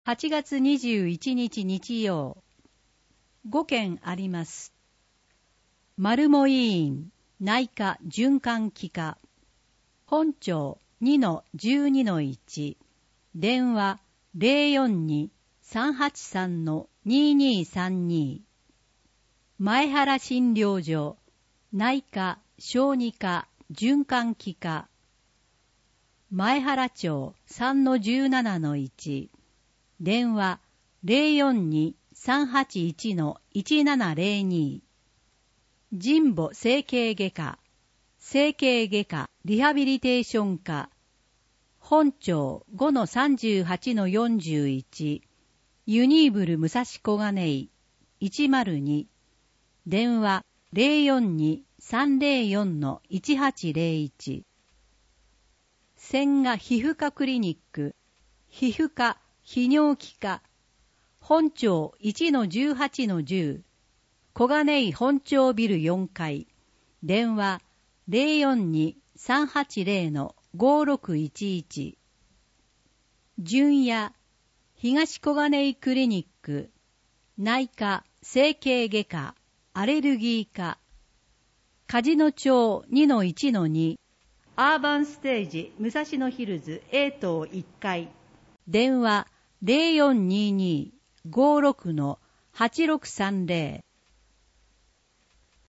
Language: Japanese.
8月21日日曜。5件あります。丸茂医院内科循環器科本庁 2-12-1 電話 042-383-2232 前原診療所内科小児科循環器科前原町 3-17-1 電話 042-381-1702 神保整形外科整形外科リハビリテーション科本庁 5-38-41 ユニーブル武蔵小金井102電話 042-304-1801 千賀皮膚科クリニック皮膚科泌尿器科本庁 1-18-10 小金井本庁ビル4階電話 042-380-5611 純也東小金井クリニック内科整形外科アレルギー科梶野町 2-1-2 アーバンステージ武蔵野ヒルズ A 棟1階電話 0422-56-8630